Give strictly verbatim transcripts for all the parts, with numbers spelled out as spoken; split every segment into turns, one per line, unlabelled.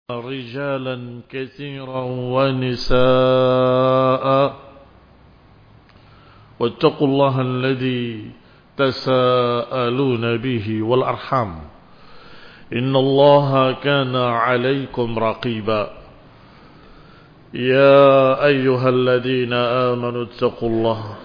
رجالا كثيرا ونساء واتقوا الله الذي تساءلون به والأرحام إن الله كان عليكم رقيبا يا أيها الذين آمنوا اتقوا الله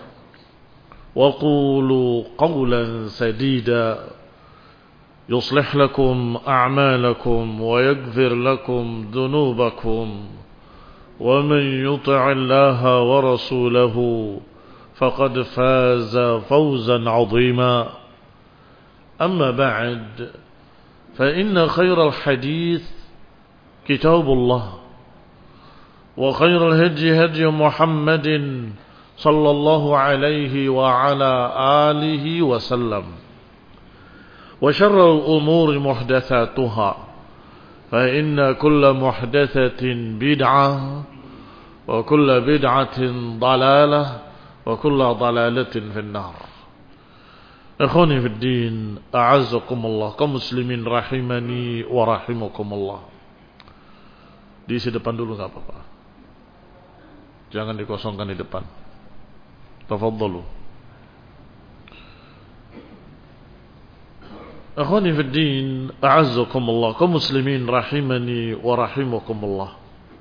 وقولوا قولا سديدا يصلح لكم أعمالكم ويغفر لكم ذنوبكم ومن يطع الله ورسوله فقد فاز فوزا عظيما أما بعد فإن خير الحديث كتاب الله وخير الهدي هدي محمد صلى الله عليه وعلى آله وسلم وشر الأمور محدثاتها فإن كل محدثة بدعة وكل بدعة ضلالة وكل ضلالة في النار. Ikhwani fi din, a'azzakumullah, kaum muslimin rahimani wa rahimakumullah. Diisi depan dulu enggak apa-apa. Jangan dikosongkan di depan. Tafadhalu. Akhwani fi din, a'azzakumullah, kaum muslimin rahimani wa rahimakumullah.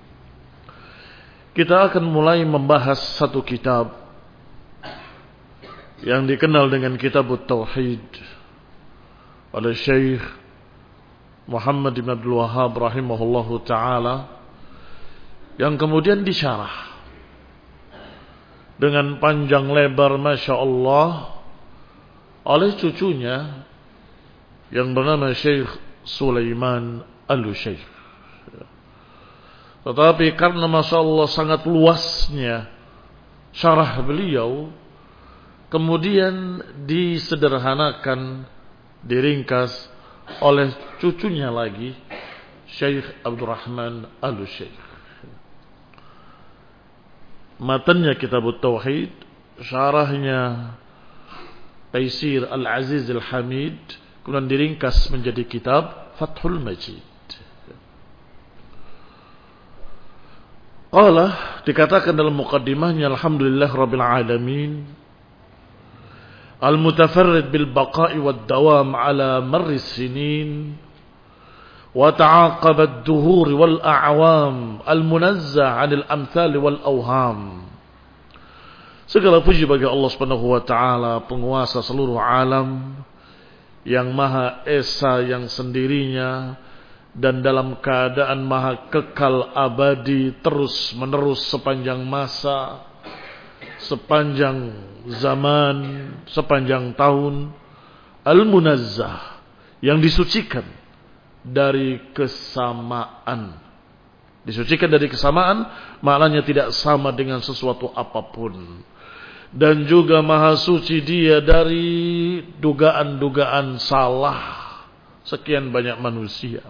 Kita akan mulai membahas satu kitab yang dikenal dengan Kitab Tauhid oleh Syekh Muhammad bin Abdul Wahhab rahimahullahu taala, yang kemudian disyarah dengan panjang lebar Masya Allah oleh cucunya yang bernama Syekh Sulaiman Al-Syekh. Tetapi karena Masya Allah sangat luasnya syarah beliau, kemudian disederhanakan, diringkas oleh cucunya lagi, Syekh Abdurrahman Al-Syekh. Matanya Kitab Tauhid, syarahnya Taisir Al-Aziz Al-Hamid, kemudian diringkas menjadi kitab Fathul Majid. Qala, dikatakan dalam muqaddimahnya, alhamdulillah rabbil alamin, al-mutafarrid bil baqa'i wad dawam ala marri sinin wa ta'aqab ad-duhur wal a'wam al-munazzah 'anil amthal wal awham. Segala puji bagi Allah Subhanahu wa taala, penguasa seluruh alam, yang maha esa, yang sendirinya dan dalam keadaan maha kekal abadi terus menerus sepanjang masa, sepanjang zaman, sepanjang tahun. Al-Munazzah, yang disucikan dari kesamaan. Disucikan dari kesamaan maknanya tidak sama dengan sesuatu apapun. Dan juga maha suci dia dari dugaan-dugaan salah sekian banyak manusia.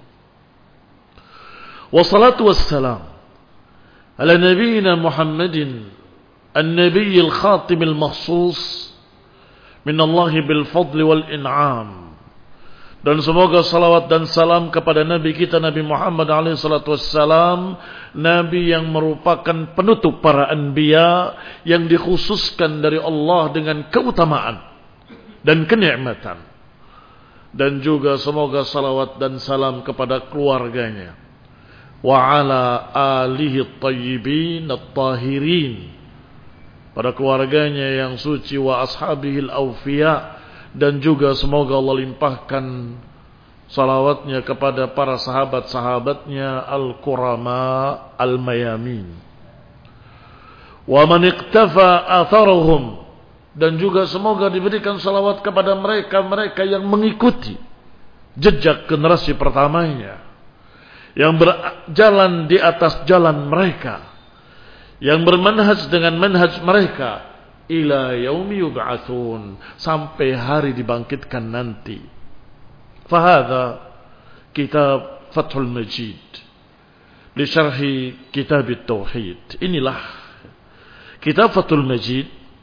Wassalatu wassalam ala nabiyina Muhammadin an-nabiyil khatimil mahsus min Allah bil fadli wal in'am. Dan semoga salawat dan salam kepada Nabi kita Nabi Muhammad alaihi salatu wassalam, Nabi yang merupakan penutup para anbiya, yang dikhususkan dari Allah dengan keutamaan dan kenikmatan. Dan juga semoga salawat dan salam kepada keluarganya, wa ala alihi at-tayyibin at-tahirin, pada keluarganya yang suci, wa ashabihil awfiya, dan juga semoga Allah limpahkan salawatnya kepada para sahabat-sahabatnya al-kurama al-mayamin, wa man iqtafa atharahum, dan juga semoga diberikan salawat kepada mereka-mereka yang mengikuti jejak generasi pertamanya, yang berjalan di atas jalan mereka, yang bermanhaj dengan manhaj mereka ila yaumi yub'atsun, sampai hari dibangkitkan nanti. Fahadha kitab Fathul Majid li syarhi kitab Tauhid. Inilah kitab Fathul Majid,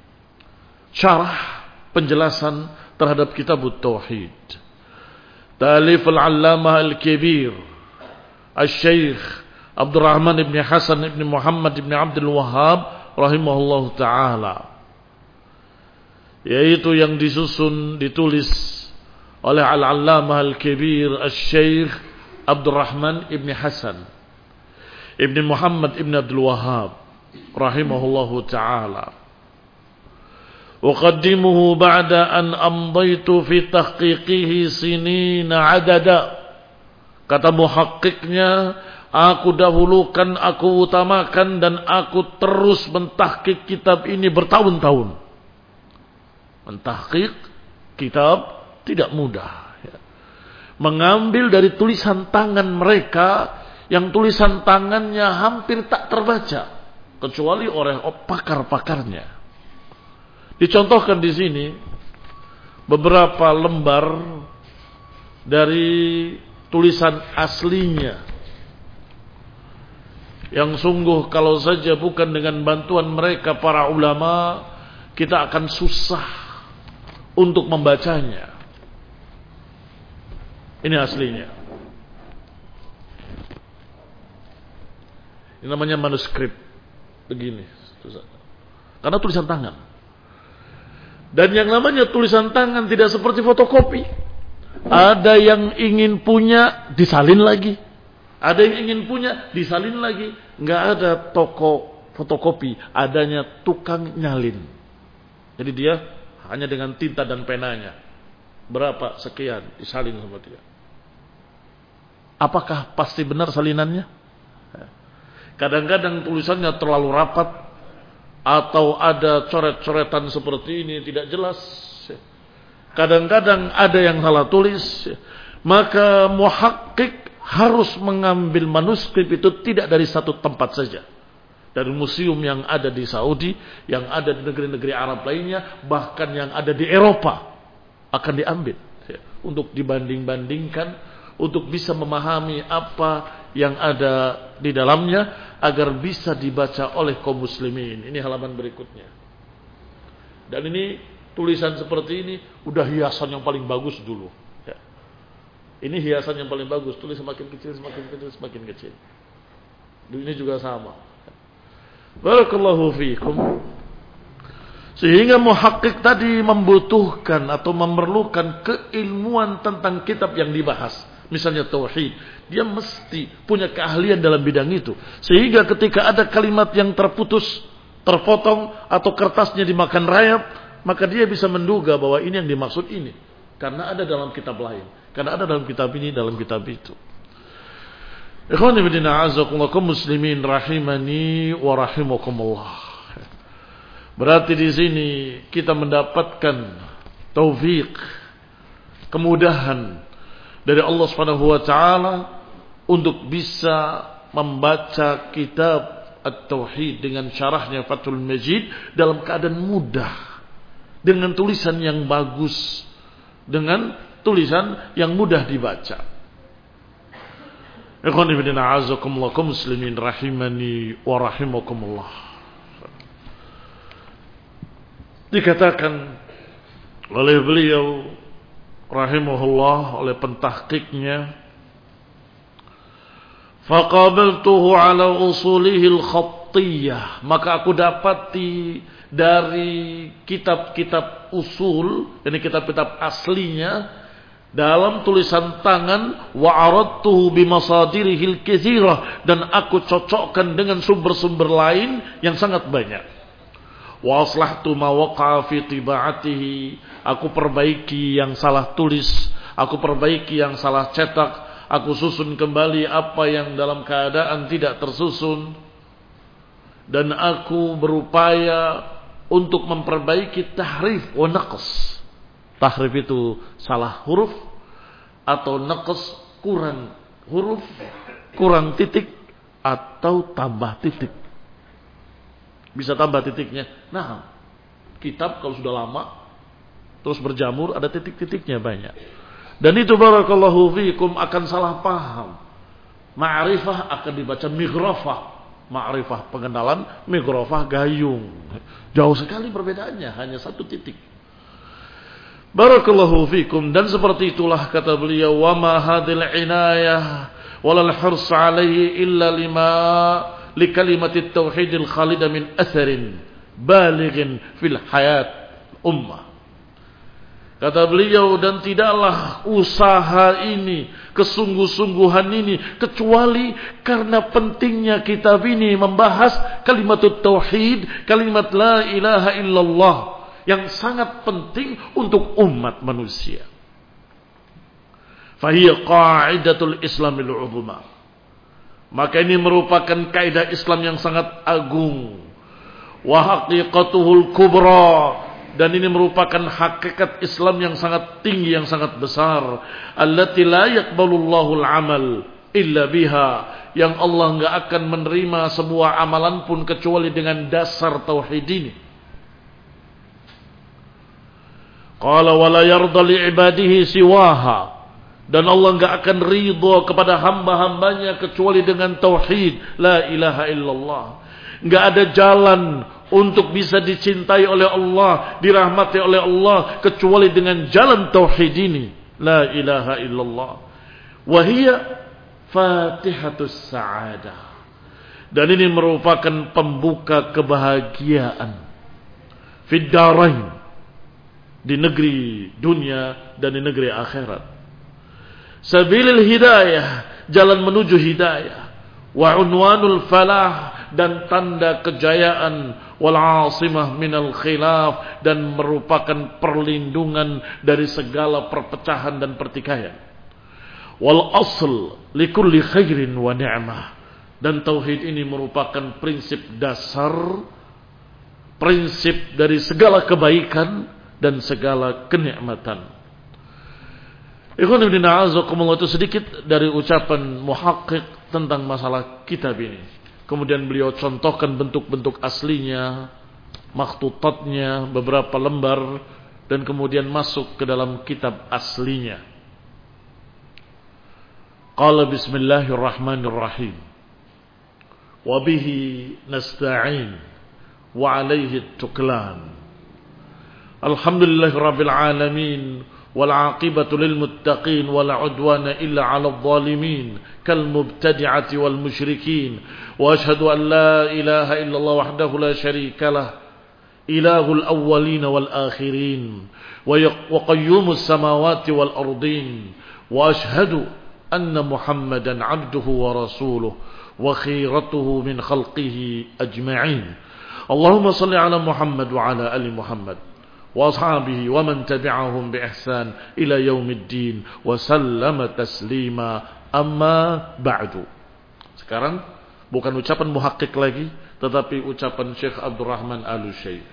syarah penjelasan terhadap kitab Tauhid. Talif al-Allamah al-Kibir Asy-Syaikh Abdurrahman ibn Hasan ibn Muhammad ibn Abdul Wahhab rahimahullahu taala, yaitu yang disusun ditulis oleh Al-Allamah Al-Kabir Asy-Syaikh Abdurrahman ibn Hasan ibn Muhammad ibn Abdul Wahhab rahimahullahu taala. Uqaddimuhu ba'da an amdaitu fi tahqiqihi sinina adada. Kata muhakkiknya, aku dahulukan, aku utamakan, dan aku terus mentahqiq kitab ini bertahun-tahun. Mentahqiq kitab tidak mudah. Mengambil dari tulisan tangan mereka, yang tulisan tangannya hampir tak terbaca, kecuali oleh pakar-pakarnya. Dicontohkan di sini beberapa lembar dari tulisan aslinya, yang sungguh kalau saja bukan dengan bantuan mereka para ulama, kita akan susah untuk membacanya. Ini aslinya. Ini namanya manuskrip. Begini. Karena tulisan tangan. Dan yang namanya tulisan tangan tidak seperti fotokopi. Ada yang ingin punya, disalin lagi. Ada yang ingin punya, disalin lagi. Nggak ada toko fotokopi, adanya tukang nyalin. Jadi dia hanya dengan tinta dan penanya. Berapa sekian, disalin sama dia. Apakah pasti benar salinannya? Kadang-kadang tulisannya terlalu rapat, atau ada coret-coretan seperti ini tidak jelas. Kadang-kadang ada yang salah tulis. Maka muhakkik harus mengambil manuskrip itu tidak dari satu tempat saja. Dari museum yang ada di Saudi, yang ada di negeri-negeri Arab lainnya, bahkan yang ada di Eropa akan diambil untuk dibanding-bandingkan, untuk bisa memahami apa yang ada di dalamnya, agar bisa dibaca oleh kaum muslimin. Ini halaman berikutnya. Dan ini tulisan seperti ini udah hiasan yang paling bagus dulu. Ya. Ini hiasan yang paling bagus. Tulis semakin kecil, semakin kecil, semakin kecil. Ini juga sama. Barakallahu fiikum. Sehingga muhakkik tadi membutuhkan atau memerlukan keilmuan tentang kitab yang dibahas. Misalnya tauhid, dia mesti punya keahlian dalam bidang itu. Sehingga ketika ada kalimat yang terputus, terpotong, atau kertasnya dimakan rayap, maka dia bisa menduga bahwa ini yang dimaksud ini. Karena ada dalam kitab lain. Karena ada dalam kitab ini, dalam kitab itu. Ikhwani bidina azakumullah kaum muslimin rahimani wa rahimakumullah. Berarti di sini kita mendapatkan taufik, kemudahan dari Allah Subhanahu wa taala untuk bisa membaca kitab At-Tauhid dengan syarahnya Fathul Majid dalam keadaan mudah, dengan tulisan yang bagus, dengan tulisan yang mudah dibaca. Ikhwan fillah a'azzakumullah kaum muslimin rahimani wa rahimakumullah. Dikatakan oleh beliau rahimahullah, oleh pentahqiqnya, faqabaltuhu ala usulihi al-khattiyah, maka aku dapati dari kitab-kitab usul, ini kitab-kitab aslinya dalam tulisan tangan, wa aradtuhu bimasadirihil katsirah, dan aku cocokkan dengan sumber-sumber lain yang sangat banyak. Wa aslahtu ma waqa'a fi tibaatihi, aku perbaiki yang salah tulis, aku perbaiki yang salah cetak, aku susun kembali apa yang dalam keadaan tidak tersusun, dan aku berupaya untuk memperbaiki tahrif wa naqs. Tahrif itu salah huruf, atau naqs kurang huruf, kurang titik, atau tambah titik. Bisa tambah titiknya. Nah, kitab kalau sudah lama terus berjamur, ada titik-titiknya banyak. Dan itu barakallahu fiikum akan salah paham. Ma'rifah akan dibaca mighrafah. Ma'rifah pengenalan, mighrafah gayung. Jauh sekali perbedaannya, hanya satu titik. Barakallahu fiikum. Dan seperti itulah kata beliau, wa ma hadhil inayah walal hirs alaihi illa lima likalimati tauhidil khalida min atharin balighin fil hayat ummah. Kata beliau, dan tidaklah usaha ini, kesungguh-sungguhan ini, kecuali karena pentingnya kitab ini membahas kalimat tauhid, kalimat la ilaha illallah, yang sangat penting untuk umat manusia. Fahiya qa'idatul islamil uzma. Maka ini merupakan kaidah Islam yang sangat agung. Wa haqiqatuhul kubra. Dan ini merupakan hakikat Islam yang sangat tinggi, yang sangat besar. Allati la yaqbalullahu al-amal illa biha. Yang Allah enggak akan menerima sebuah amalan pun kecuali dengan dasar tauhid ini. Qala wa la yarda li ibadihi siwaha. Dan Allah enggak akan ridha kepada hamba-hambanya kecuali dengan tauhid la ilaha illallah. Enggak ada jalan untuk bisa dicintai oleh Allah, dirahmati oleh Allah kecuali dengan jalan tauhid ini, la ilaha illallah. Wa hiya fatihatus sa'adah. Dan ini merupakan pembuka kebahagiaan fid darain, di negeri dunia dan di negeri akhirat. Sabilil hidayah, jalan menuju hidayah. Wa unwanul falah, dan tanda kejayaan. Wal asimah minal khilaf, dan merupakan perlindungan dari segala perpecahan dan pertikaian. Wal asl likulli khairin wa ni'mah, dan tauhid ini merupakan prinsip dasar, prinsip dari segala kebaikan dan segala kenikmatan. Ikhwan ibn a'azakumullah, itu sedikit dari ucapan muhaqqiq tentang masalah kitab ini. Kemudian beliau contohkan bentuk-bentuk aslinya, makhtutatnya, beberapa lembar, dan kemudian masuk ke dalam kitab aslinya. Qala bismillahirrahmanirrahim. Wa bihi nasta'in wa alayhi tuklan. Alhamdulillahirabbil alamin. والعاقبة للمتقين ولا عدوان إلا على الظالمين كالمبتدعة والمشركين وأشهد أن لا إله إلا الله وحده لا شريك له إله الأولين والآخرين وقيوم السماوات والأرضين وأشهد أن محمدا عبده ورسوله وخيرته من خلقه أجمعين اللهم صل على محمد وعلى آل محمد وأصحابه ومن تبعهم بإحسان إلى يوم الدين وسلم تسليما أما بعد. Sekarang bukan ucapan muhakkik lagi, tetapi ucapan Syekh Abdurrahman Al-Syaikh.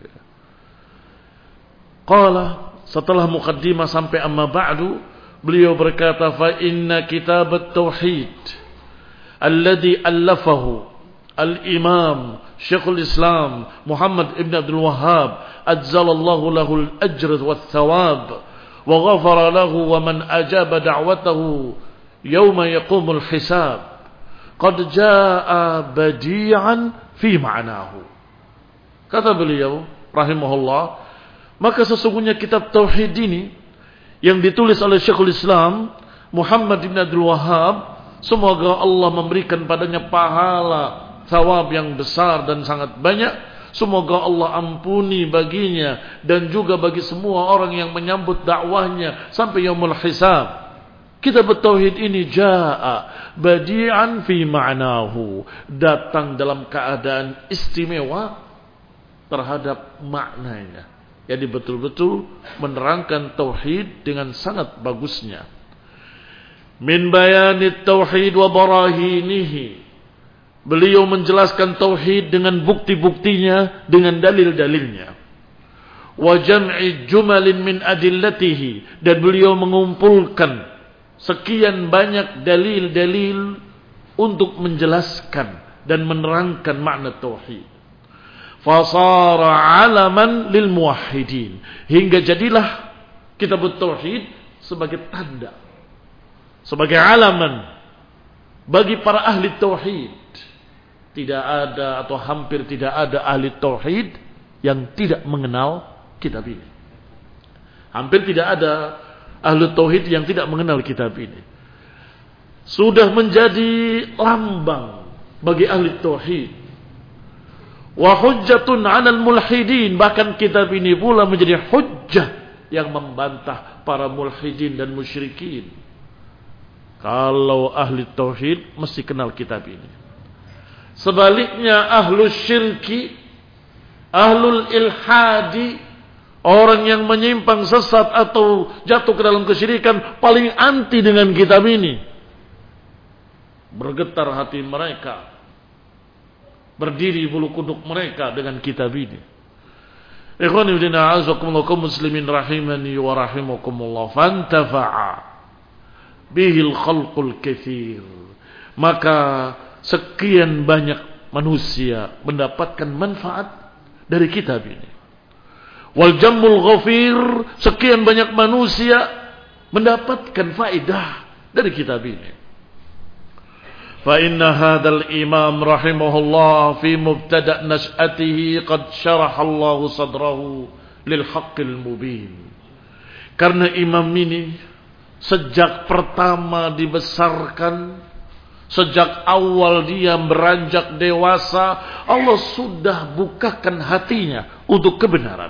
Qala, setelah muqaddimah sampai amma ba'du, beliau berkata, fa inna kitab at-tauhid alladhi allafahu al-imam Syekhul Islam Muhammad ibn Abdul Wahhab ajzalallahu lahul ajr wal thawab wa ghafara lahu wa man ajaba da'watahu yawma yaqumul hisab qad jaa badi'an fi ma'nahu. Kata beliau rahimahullah, maka sesungguhnya kitab tauhid ini yang ditulis oleh Syekhul Islam Muhammad ibn Abdul Wahhab, semoga Allah memberikan padanya pahala thawab yang besar dan sangat banyak. Semoga Allah ampuni baginya dan juga bagi semua orang yang menyambut dakwahnya sampai yaumul hisab. Kitab tauhid ini jaa badi'an fi ma'nahu, datang dalam keadaan istimewa terhadap maknanya. Jadi betul-betul menerangkan tauhid dengan sangat bagusnya. Min bayanit tauhid wa barahinihi, beliau menjelaskan tauhid dengan bukti-buktinya, dengan dalil-dalilnya. Wa jam'i jumalin min adillatihi, dan beliau mengumpulkan sekian banyak dalil-dalil untuk menjelaskan dan menerangkan makna tauhid. Fasara alaman lil muwahhidin, hingga jadilah kitab tauhid sebagai tanda, sebagai alaman bagi para ahli tauhid. Tidak ada atau hampir tidak ada ahli tauhid yang tidak mengenal kitab ini. Hampir tidak ada ahli tauhid yang tidak mengenal kitab ini. sudah menjadi lambang bagi ahli tauhid. Wa hujjatun 'alal mulhidin, bahkan kitab ini pula menjadi hujjah yang membantah para mulhidin dan musyrikin. Kalau ahli tauhid mesti kenal kitab ini. Sebaliknya ahlus syirki, ahlul ilhadi, orang yang menyimpang sesat atau jatuh ke dalam kesyirikan, paling anti dengan kitab ini. Bergetar hati mereka, berdiri bulu kuduk mereka dengan kitab ini. Ikhwani fillah, a'azakumullah muslimin rahimani wa rahimakumullah. Fantafa'a bihil khalqul katsir. Maka sekian banyak manusia mendapatkan manfaat dari kitab ini. Wal jammul ghafir, sekian banyak manusia mendapatkan faedah dari kitab ini. Fa inna hadzal imam rahimahullah fi mubtada' nash'atihi qad syaraha Allah sadrahu lil haqqil mubin. Karena imam ini sejak pertama dibesarkan, sejak awal dia beranjak dewasa, Allah sudah bukakan hatinya untuk kebenaran.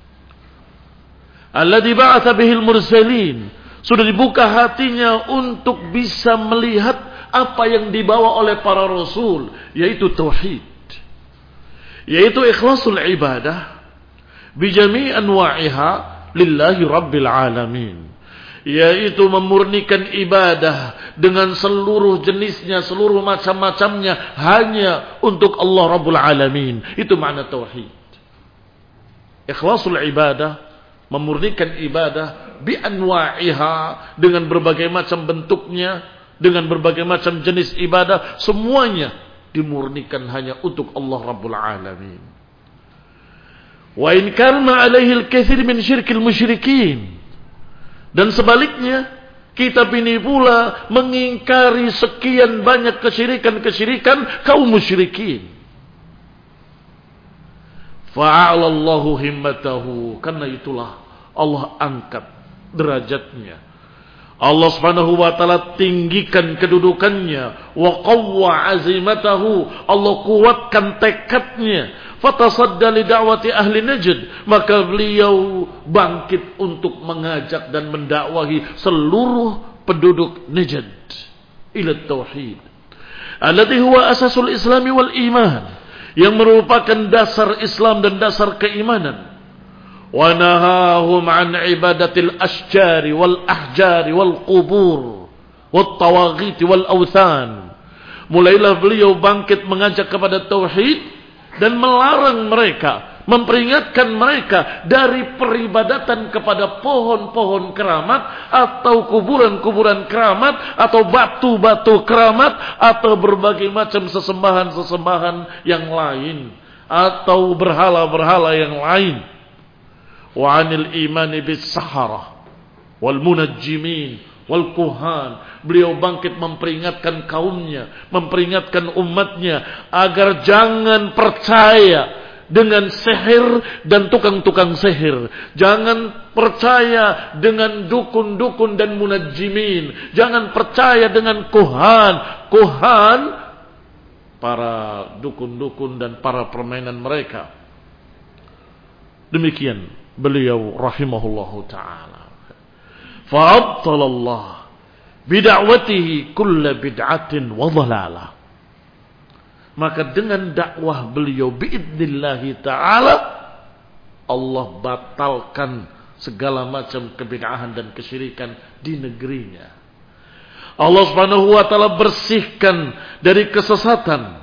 Alladzi ba'atsa bihil mursalin, sudah dibuka hatinya untuk bisa melihat apa yang dibawa oleh para rasul, yaitu tauhid, yaitu ikhlasul ibadah bi jami' anwa'iha lillahi rabbil alamin, yaitu memurnikan ibadah dengan seluruh jenisnya, seluruh macam-macamnya hanya untuk Allah Rabbul Alamin. Itu makna tauhid. Ikhlasul ibadah, memurnikan ibadah bi anwa'iha, dengan berbagai macam bentuknya, dengan berbagai macam jenis ibadah, semuanya dimurnikan hanya untuk Allah Rabbul Alamin. Wa in kana alaihi al-katsir min syirkil musyrikin, dan sebaliknya kitab ini pula mengingkari sekian banyak kesyirikan-kesyirikan kaum musyrikin. Fa'alallahu himmatahu, karena itulah Allah angkat derajatnya, Allah subhanahu wa ta'ala tinggikan kedudukannya. Wa qawwa azimatahu, Allah kuatkan tekadnya. Fatasadda li da'wati ahli Najd, maka beliau bangkit untuk mengajak dan mendakwahi seluruh penduduk Najd ila tauhid, alladhi huwa asasul islami wal iman, yang merupakan dasar Islam dan dasar keimanan. Wa nahahum an ibadatil asjari wal ahjari wal qubur wat tawaghit wal awthan. Mulailah beliau bangkit mengajak kepada tauhid dan melarang mereka, memperingatkan mereka dari peribadatan kepada pohon-pohon keramat atau kuburan-kuburan keramat atau batu-batu keramat atau berbagai macam sesembahan-sesembahan yang lain atau berhala-berhala yang lain. Wa 'anil imani bis sahara wal munajjimin wal kuhan. Beliau bangkit memperingatkan kaumnya, memperingatkan umatnya agar jangan percaya dengan sihir dan tukang-tukang sihir. Jangan percaya dengan dukun-dukun dan munajjimin. Jangan percaya dengan kuhan. Kuhan, para dukun-dukun dan para permainan mereka. Demikian beliau rahimahullahu ta'ala. Fa'abtalallah bida'watihi kulla bid'atin wa dhalalah. Maka dengan dakwah beliau biidnillahi ta'ala, Allah batalkan segala macam kebid'ahan dan kesyirikan di negerinya. Allah subhanahu wa ta'ala bersihkan dari kesesatan.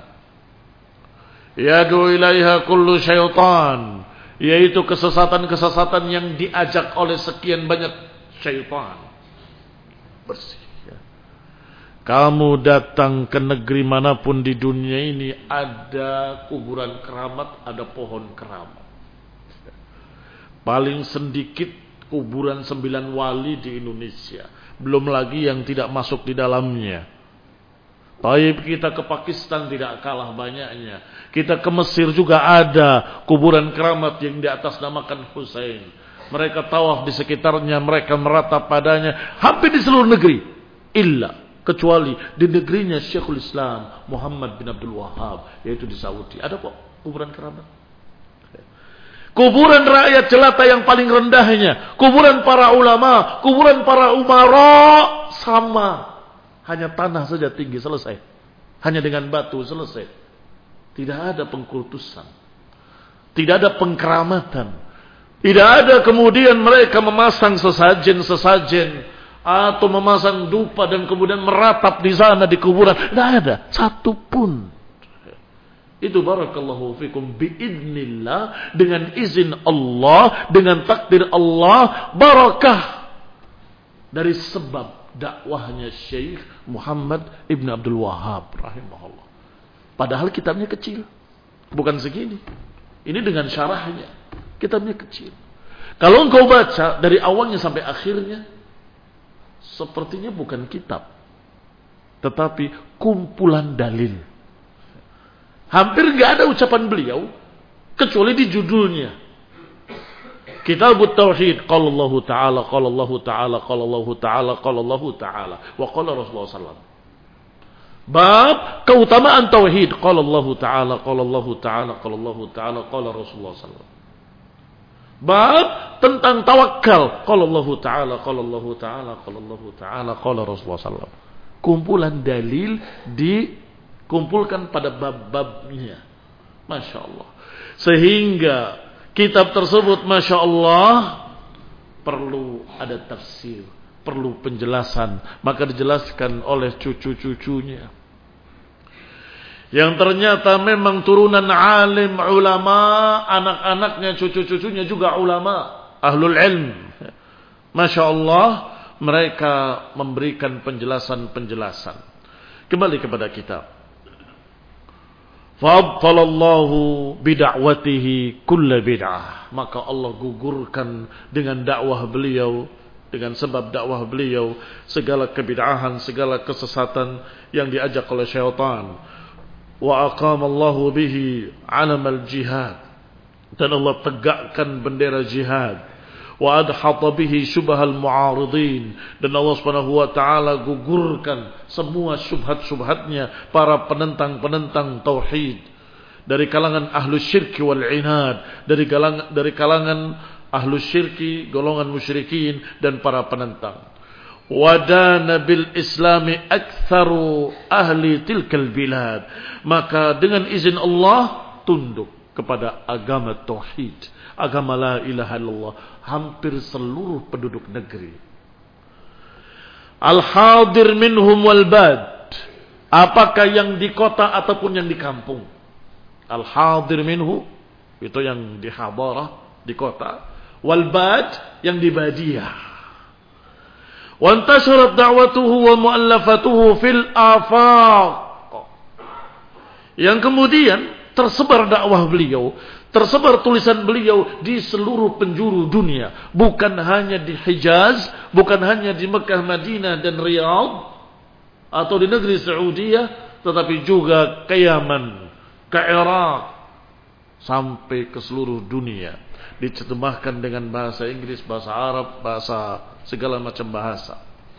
Yadu ilaiha kullu syaitan, yaitu kesesatan-kesesatan yang diajak oleh sekian banyak syaitan. Bersih. Kamu datang ke negeri manapun di dunia ini, ada kuburan keramat, ada pohon keramat. Paling sedikit kuburan sembilan wali di Indonesia. Belum lagi yang tidak masuk di dalamnya. Taib, kita ke Pakistan tidak kalah banyaknya. Kita ke Mesir juga ada kuburan keramat yang di atas namakan Hussein. Mereka tawaf di sekitarnya, mereka meratap padanya. Hampir di seluruh negeri. Illa kecuali di negerinya Syekhul Islam Muhammad bin Abdul Wahhab, yaitu di Saudi. Ada kok kuburan keramat. Kuburan rakyat jelata yang paling rendahnya, kuburan para ulama, kuburan para umara sama. Hanya tanah saja tinggi, selesai. Hanya dengan batu, selesai. Tidak ada pengkultusan. Tidak ada pengkeramatan. Tidak ada kemudian mereka memasang sesajen-sesajen atau memasang dupa dan kemudian meratap di sana di kuburan. Tidak ada satu pun. Itu barakallahu fikum biidznillah, dengan izin Allah, dengan takdir Allah, barakah dari sebab dakwahnya Syekh Muhammad ibn Abdul Wahhab rahimahullah. Padahal kitabnya kecil, bukan segini. Ini dengan syarahnya, kitabnya kecil. Kalau engkau baca dari awalnya sampai akhirnya, sepertinya bukan kitab, tetapi kumpulan dalil. Hampir nggak ada ucapan beliau kecuali di judulnya. Kitabut Tauhid, qala Allah Ta'ala, qala Allah Ta'ala, qala Allah Ta'ala, qala Allah Ta'ala, wa qala Rasulullah sallallahu alaihi wasallam. Bab keutamaan tauhid, qala Allah Ta'ala, qala Allah Ta'ala, qala Allah Ta'ala, qala Rasulullah sallallahu alaihi wasallam. Bab tentang tawakal, qala Allah Ta'ala, qala Allah Ta'ala, qala Allah Ta'ala, qala Rasulullah sallallahu alaihi wasallam. Kumpulan dalil dikumpulkan pada bab-babnya. Masya Allah. Sehingga kitab tersebut Masya Allah perlu ada tafsir, perlu penjelasan. Maka dijelaskan oleh cucu-cucunya, yang ternyata memang turunan alim ulama, anak-anaknya, cucu-cucunya juga ulama, ahlul ilm. Masya Allah, mereka memberikan penjelasan-penjelasan. Kembali kepada kitab. Fa'abtalallahu bida'watihi kulla bid'ah. Maka Allah gugurkan dengan dakwah beliau, dengan sebab dakwah beliau, segala kebid'ahan, segala kesesatan yang diajak oleh syaitan. Wa aqamallahu bihi alamal jihad. Dan Allah tegakkan bendera jihad. Wa adhata bihi syubhal mu'aridin. Dan Allah Subhanahu wa taala gugurkan semua syubhat-syubhatnya para penentang-penentang tauhid dari kalangan ahlu syirki wal inad, dari kalangan dari kalangan ahlu syirki, golongan musyrikin dan para penentang. Wadana bil islami aktsaru ahli tilkal bilad. Maka dengan izin Allah tunduk kepada agama tauhid, agama la ilaha illallah, hampir seluruh penduduk negeri. Al-hadir minhum wal bad. Apakah yang di kota ataupun yang di kampung. Al-hadir minhu, itu yang di hadarah, di kota. Wal bad, yang di badiah. Wa intasharat da'watuhu wa mu'allafatuhu fil afaq. Yang kemudian tersebar dakwah beliau, tersebar tulisan beliau di seluruh penjuru dunia. Bukan hanya di Hijaz, bukan hanya di Mekah, Madinah dan Riyadh, atau di negeri Saudi, tetapi juga ke Yaman, ke Irak, sampai ke seluruh dunia. Diterjemahkan dengan bahasa Inggris, bahasa Arab, bahasa segala macam bahasa.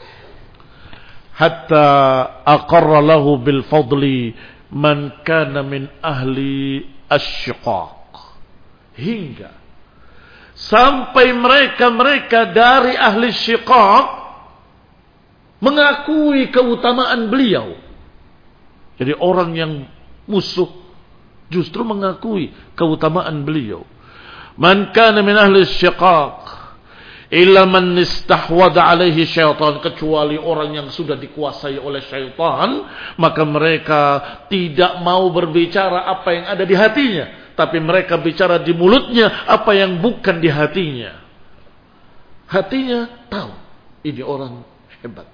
Hatta aqarra lahu bil fadli man kana min ahli asyiqaq. Hingga sampai mereka-mereka dari ahli syiqaq mengakui keutamaan beliau. Jadi orang yang musuh justru mengakui keutamaan beliau. Man kana min ahli syiqaq illa man istahwada alaihi syaitan, kecuali orang yang sudah dikuasai oleh syaitan, maka mereka tidak mau berbicara apa yang ada di hatinya, tapi mereka bicara di mulutnya apa yang bukan di hatinya. Hatinya tahu ini orang hebat,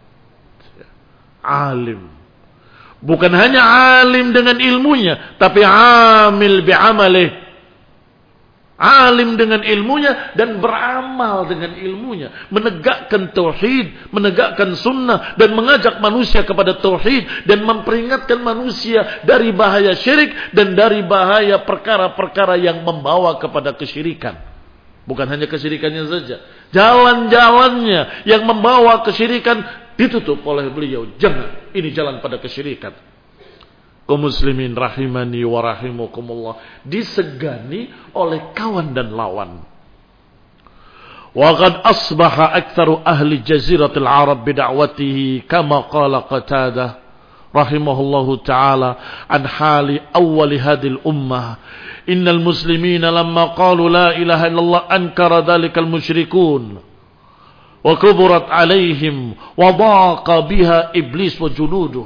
alim. Bukan hanya alim dengan ilmunya, tapi amil bi'amalih. Alim dengan ilmunya dan beramal dengan ilmunya. Menegakkan tauhid, menegakkan sunnah, dan mengajak manusia kepada tauhid, dan memperingatkan manusia dari bahaya syirik dan dari bahaya perkara-perkara yang membawa kepada kesyirikan. Bukan hanya kesyirikannya saja, jalan-jalannya yang membawa kesyirikan Ditutup oleh beliau. Jangan. Ini jalan pada kesyirikan. Kaum muslimin rahimani wa rahimakumullah. Disegani oleh kawan dan lawan. Wa qad asbaha aktsaru ahli jaziratil Arab bid'awatihi kama qala Qatadah rahimahullahu ta'ala an hali awwal hadhil ummah. Innal muslimina lamma qalu la ilaha illallah ankara dhalikal musyrikun. Wa kuburat alaihim wa daqa biha iblis wa junuduh.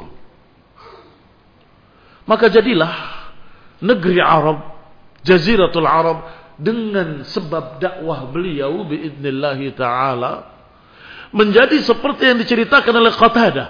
Maka jadilah negeri Arab, Jaziratul Arab, dengan sebab dakwah beliau biidznillah ta'ala menjadi seperti yang diceritakan oleh Qatadah.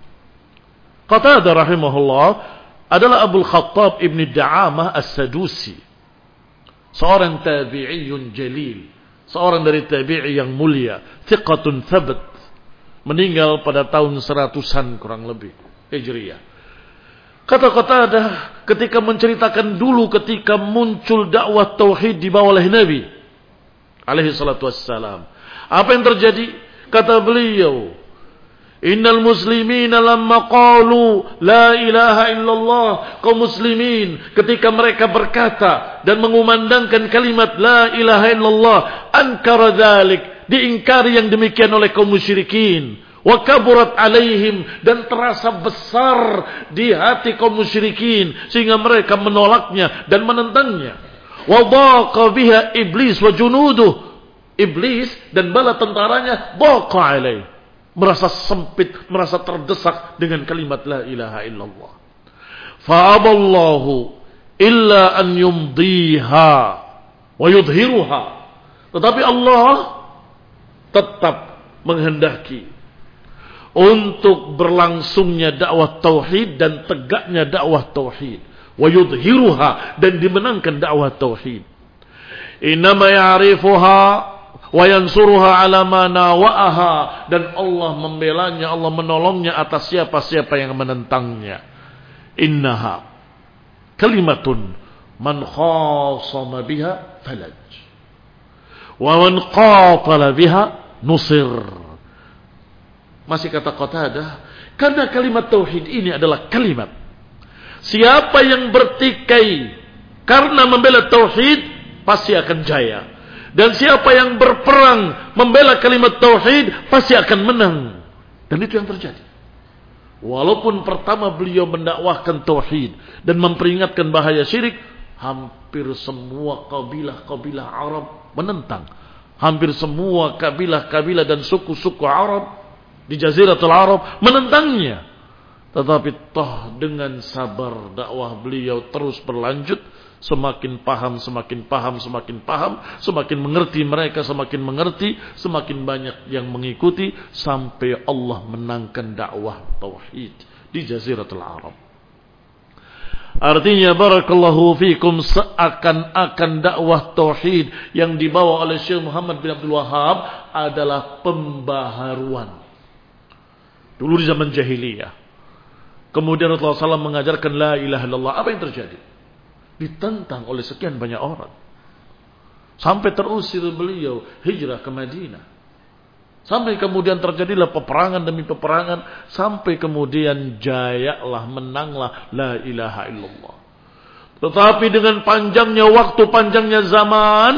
Qatadah rahimahullah adalah Abu Khattab ibn Da'amah As-Sadusi, seorang tabi'iyun jalil, seorang dari tabi'i yang mulia, thiqatun thabat, meninggal pada tahun seratusan kurang lebih Hijriyah. Kata Qatadah ketika menceritakan dulu ketika muncul dakwah tauhid dibawa oleh Nabi alaihi salatu wassalam, apa yang terjadi? Kata beliau, innal muslimina lamma qalu la ilaha illallah, kaum muslimin ketika mereka berkata dan mengumandangkan kalimat la ilaha illallah, ankara dzalik, diingkari yang demikian oleh kaum musyrikin, wa kaburat alaihim, dan terasa besar di hati kaum musyrikin sehingga mereka menolaknya dan menentangnya. Wa daqa biha iblis wa junuduh, iblis dan bala tentaranya daqa alaih, merasa sempit, merasa terdesak dengan kalimat la ilaha illallah. Fa'aballahu illa an yumdiha wa yudhiruha, tetapi Allah tetap menghendaki untuk berlangsungnya dakwah tauhid dan tegaknya dakwah tauhid, wa yudhiruha, dan dimenangkan dakwah tauhid. Innama ya'rifuha wa yansuruha ala ma nawa'aha, dan Allah membelanya, Allah menolongnya atas siapa-siapa yang menentangnya. Innaha kalimatun man khasama biha falaj wa man qatala biha nusir. Masih kata Qatadah, karena kalimat tauhid ini adalah kalimat, siapa yang bertikai karena membela tauhid pasti akan jaya, dan siapa yang berperang membela kalimat tauhid pasti akan menang. Dan itu yang terjadi. Walaupun pertama beliau mendakwahkan tauhid dan memperingatkan bahaya syirik, hampir semua kabilah-kabilah Arab menentang. Hampir semua kabilah-kabilah dan suku-suku Arab di Jaziratul Arab menentangnya. Tetapi toh dengan sabar dakwah beliau terus berlanjut. Semakin paham, semakin paham, semakin paham, semakin mengerti mereka, semakin mengerti, semakin banyak yang mengikuti, sampai Allah menangkan dakwah tauhid di Jaziratul Arab. Artinya barakallahu fikum, seakan-akan dakwah tauhid yang dibawa oleh Syekh Muhammad bin Abdul Wahhab adalah pembaharuan. Dulu di zaman jahiliyah, kemudian Rasulullah shallallahu alaihi wasallam mengajarkan la ilaha illallah. Apa yang terjadi? Ditentang oleh sekian banyak orang, sampai terusir beliau hijrah ke Madinah, sampai kemudian terjadilah peperangan demi peperangan, sampai kemudian jayalah, menanglah la ilaha illallah. Tetapi dengan panjangnya waktu, panjangnya zaman,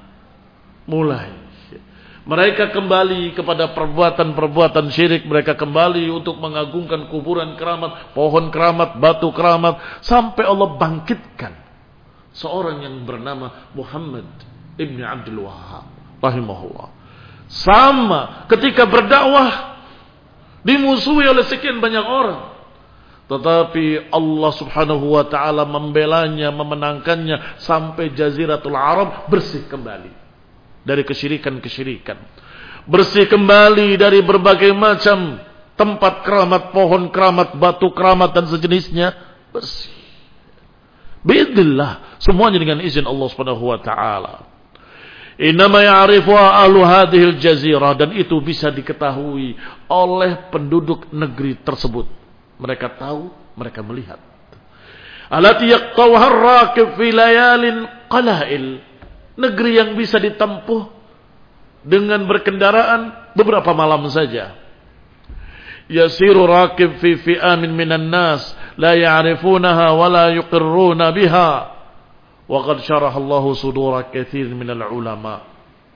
mulai mereka kembali kepada perbuatan-perbuatan syirik. Mereka kembali untuk mengagungkan kuburan keramat, pohon keramat, batu keramat, sampai Allah bangkitkan seorang yang bernama Muhammad ibn Abdul Wahhab rahimahullah. Sama ketika berdakwah dimusuhi oleh sekian banyak orang, tetapi Allah subhanahu wa ta'ala membelanya, memenangkannya, sampai Jaziratul Arab bersih kembali dari kesyirikan-kesyirikan, bersih kembali dari berbagai macam tempat keramat, pohon keramat, batu keramat dan sejenisnya, bersih. Biidznillah, semuanya dengan izin Allah Subhanahu wa taala. Innama ya'rifu ahlu hadhil jazirah, dan itu bisa diketahui oleh penduduk negeri tersebut. Mereka tahu, mereka melihat. Allati yaqtawha ar-rakib fi layalin qalail, negeri yang bisa ditempuh dengan berkendaraan beberapa malam saja. yasiru rakib fi fi'amin minan nas la ya'rifunaha wa la yuqirruna biha wa qad syaraha Allahu sudura katsir minal ulama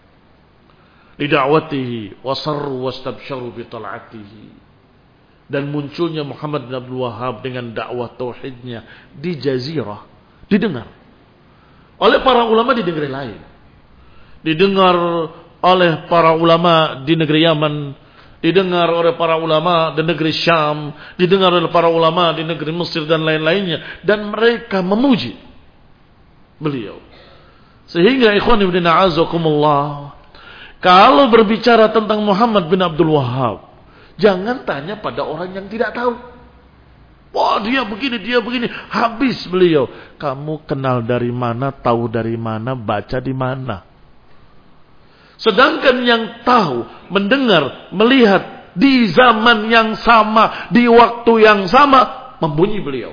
li da'watihi wa sarru wastabsharu bi tal'atihi. Dan munculnya Muhammad bin Abdul Wahhab dengan dakwah tauhidnya di jazirah didengar oleh para ulama di negeri lain, didengar oleh para ulama di negeri Yaman, didengar oleh para ulama di negeri Syam, didengar oleh para ulama di negeri Mesir dan lain-lainnya, dan mereka memuji beliau. Sehingga ikhwan ibn a'azakumullah, kalau berbicara tentang Muhammad bin Abdul Wahhab, jangan tanya pada orang yang tidak tahu. Wah, dia begini, dia begini. Habis beliau. Kamu kenal dari mana, tahu dari mana, baca di mana. Sedangkan yang tahu, mendengar, melihat di zaman yang sama, di waktu yang sama, membunyi beliau.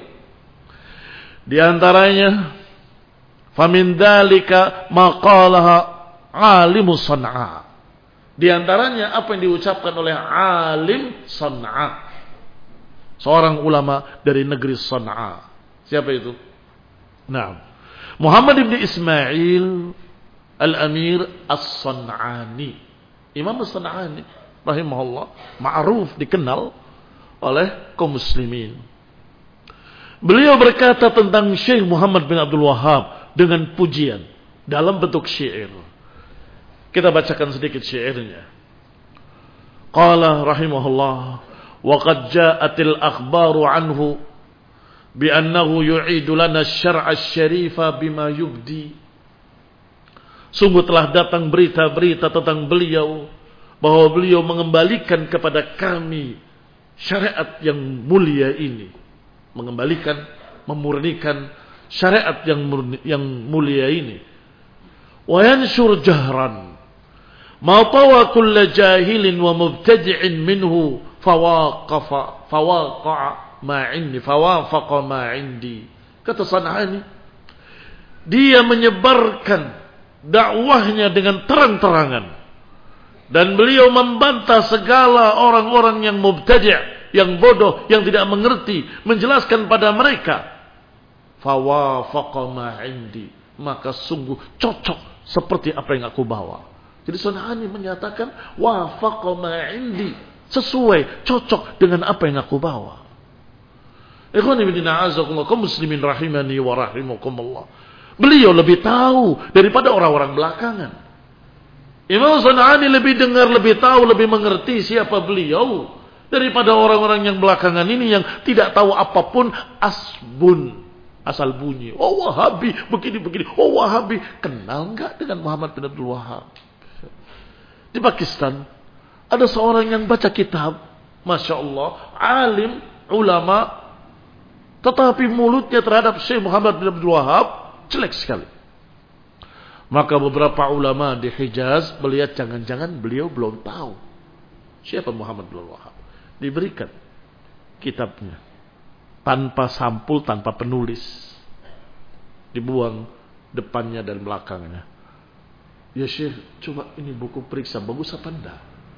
Di antaranya, famin dzalika maqalaha alimus San'a. Di antaranya apa yang diucapkan oleh alim San'a, seorang ulama dari negeri San'a. Siapa itu? Nah, Muhammad ibn Ismail Al-Amir As-San'ani. Imam As-San'ani rahimahullah, ma'ruf, dikenal oleh kaum muslimin. Beliau berkata tentang Syekh Muhammad bin Abdul Wahhab dengan pujian dalam bentuk syair. Kita bacakan sedikit syairnya. Qala rahimahullah, wa qad ja'atil akhbaru anhu bi annahu yu'idu lana asy-syar'a asy-syarifa bima yubdi. Sungguh telah datang berita-berita tentang beliau bahwa beliau mengembalikan kepada kami syariat yang mulia ini, mengembalikan, memurnikan syariat yang murni, yang mulia ini. Wa yanshur jahran ma tawa kull jahilin wa mubtadi'in minhu fawaqafa fawaqa'a ma 'indi fawafaqa ma 'indi. Kata San'ani, dia menyebarkan dakwahnya dengan terang-terangan, dan beliau membantah segala orang-orang yang mubtadi', yang bodoh, yang tidak mengerti, menjelaskan pada mereka. Fawafaqa ma 'indi, maka sungguh cocok seperti apa yang aku bawa. Jadi San'ani menyatakan wafaqa ma 'indi, sesuai, cocok dengan apa yang aku bawa. Ikhwan fillah, a'azakumullah, kaum muslimin rahimani wa rahimakumullah. Beliau lebih tahu daripada orang-orang belakangan. Imam San'ani lebih dengar, lebih tahu, lebih mengerti siapa beliau daripada orang-orang yang belakangan ini yang tidak tahu apapun, asbun, asal bunyi. Oh Wahabi, begini-begini. Oh Wahabi, kenal enggak dengan Muhammad bin Abdul Wahhab? Di Pakistan ada seorang yang baca kitab, Masya Allah, alim, ulama, tetapi mulutnya terhadap Syekh Muhammad bin Abdul Wahhab jelek sekali. Maka beberapa ulama di Hijaz melihat jangan-jangan beliau belum tahu siapa Muhammad bin Abdul Wahhab. Diberikan kitabnya tanpa sampul, tanpa penulis, dibuang depannya dan belakangnya. Ya Syekh, coba ini buku periksa bagus apa enggak?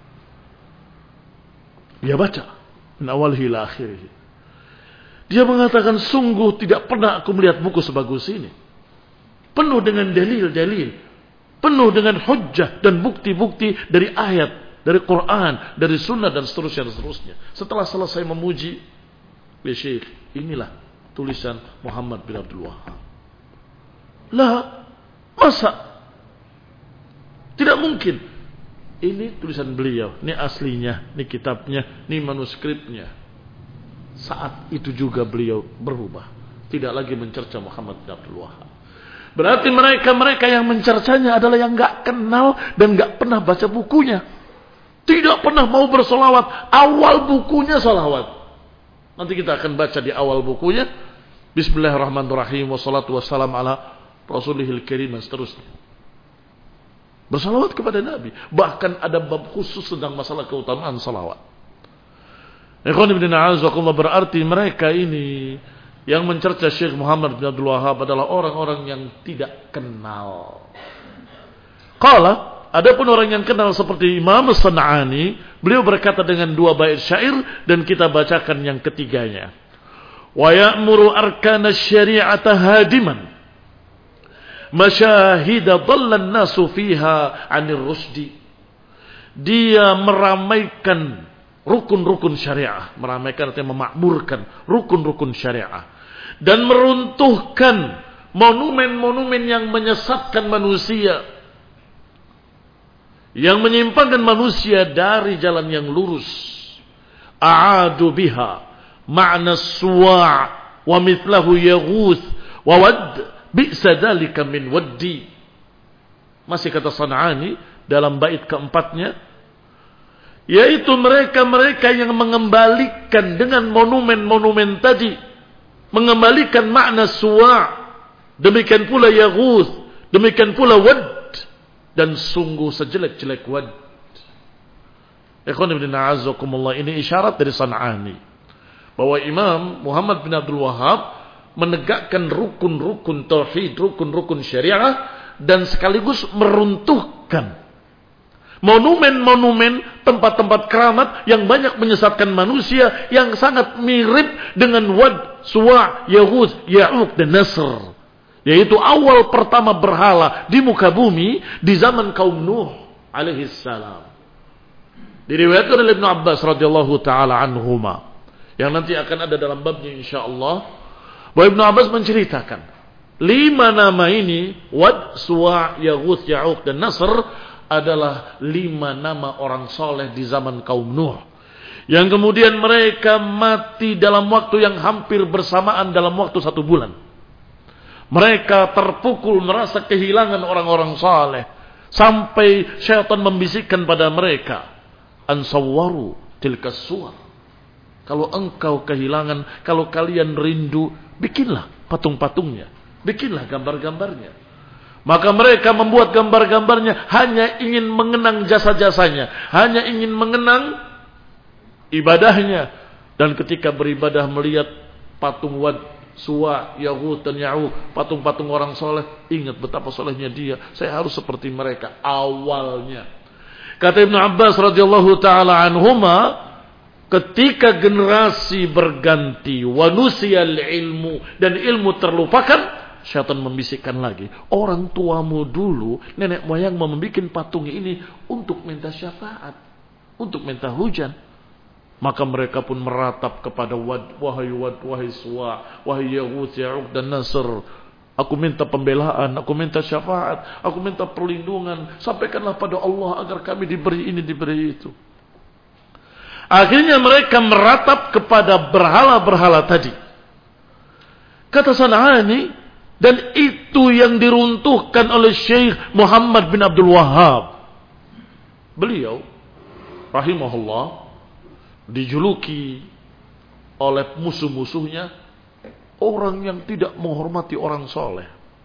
Dia baca min awalih ila akhirih. Dia mengatakan, sungguh tidak pernah aku melihat buku sebagus ini, penuh dengan dalil-dalil, penuh dengan hujjah dan bukti-bukti dari ayat, dari Quran, dari sunnah dan seterusnya dan seterusnya. Setelah selesai memuji, ya Syekh, inilah tulisan Muhammad bin Abdul Wahhab. Lah, masa? Tidak mungkin. Ini tulisan beliau, ini aslinya, ini kitabnya, ini manuskripnya. Saat itu juga beliau berubah, tidak lagi mencerca Muhammad bin Abdul Wahhab. Berarti mereka-mereka yang mencercanya adalah yang gak kenal dan gak pernah baca bukunya, tidak pernah mau bersolawat. Awal bukunya solawat. Nanti kita akan baca di awal bukunya, Bismillahirrahmanirrahim, wassalatu wassalam ala Rasulihil Karim, dan seterusnya. Bersalawat kepada Nabi. Bahkan ada bab khusus tentang masalah keutamaan salawat. Ikhwan ibn a'azakumullah, berarti mereka ini yang mencerca Syekh Muhammad bin Abdul Wahhab adalah orang-orang yang tidak kenal. Qala Adapun orang yang kenal seperti Imam As-San'ani, beliau berkata dengan dua bait syair dan kita bacakan yang ketiganya. Wa ya'muru arkana syari'ata hadiman masyahida dhalla an-nasu fiha 'anil rusdi. Dia meramaikan rukun-rukun syariah, meramaikan artinya memakmurkan rukun-rukun syariah dan meruntuhkan monumen-monumen yang menyesatkan manusia, yang menyimpangkan manusia dari jalan yang lurus. A'adu biha ma'na suwa' wa mithlahu yaghuth wa wad bi'sa dzalika min waddi. Masih kata San'ani dalam bait keempatnya, yaitu mereka-mereka yang mengembalikan dengan monumen-monumen tadi, mengembalikan makna suwa', demikian pula yaghuth, demikian pula wad, dan sungguh sejelek-jelek wad. Ikhwan ibn a'azzakumullah, ini isyarat dari San'ani bahwa Imam Muhammad bin Abdul Wahhab menegakkan rukun-rukun tauhid, rukun-rukun syariah, dan sekaligus meruntuhkan monumen-monumen, tempat-tempat keramat yang banyak menyesatkan manusia, yang sangat mirip dengan Wad, Suwa', Yaghuth, Ya'uq dan Nasr, yaitu awal pertama berhala di muka bumi di zaman kaum Nuh alaihi salam. Diriwayatkan oleh Ibnu Abbas radhiyallahu taala anhuma, yang nanti akan ada dalam babnya insyaallah, bahwa Ibnu Abbas menceritakan lima nama ini, Wad, Suwa', Yaghuth, Ya'uq dan Nasr, adalah lima nama orang soleh di zaman kaum Nuh, yang kemudian mereka mati dalam waktu yang hampir bersamaan, dalam waktu satu bulan. Mereka terpukul, merasa kehilangan orang-orang saleh, sampai syaitan membisikkan pada mereka, ansawwaru tilka suwar, kalau engkau kehilangan, kalau kalian rindu, bikinlah patung-patungnya, bikinlah gambar-gambarnya. Maka mereka membuat gambar-gambarnya hanya ingin mengenang jasa-jasanya, hanya ingin mengenang ibadahnya. Dan ketika beribadah melihat patung Wad, Suwa', Yaghuth dan Ya'uq, patung-patung orang soleh, ingat betapa solehnya dia, saya harus seperti mereka awalnya. Kata Ibnu Abbas radhiyallahu taala anhuma, ketika generasi berganti, wa nusiyal ilmu, dan ilmu terlupakan, syaitan membisikkan lagi, orang tuamu dulu, nenek moyang membuat patung ini untuk minta syafaat, untuk minta hujan. Maka mereka pun meratap kepada Wad, wahai Wad, wahai Suwa', wahai Yaghuth, Ya'uq dan Nasr, aku minta pembelaan, aku minta syafaat, aku minta perlindungan, sampaikanlah pada Allah agar kami diberi ini, diberi itu. Akhirnya mereka meratap kepada berhala-berhala tadi. Kata San'ani, dan itu yang diruntuhkan oleh Syekh Muhammad bin Abdul Wahhab. Beliau rahimahullah dijuluki oleh musuh-musuhnya orang yang tidak menghormati orang soleh.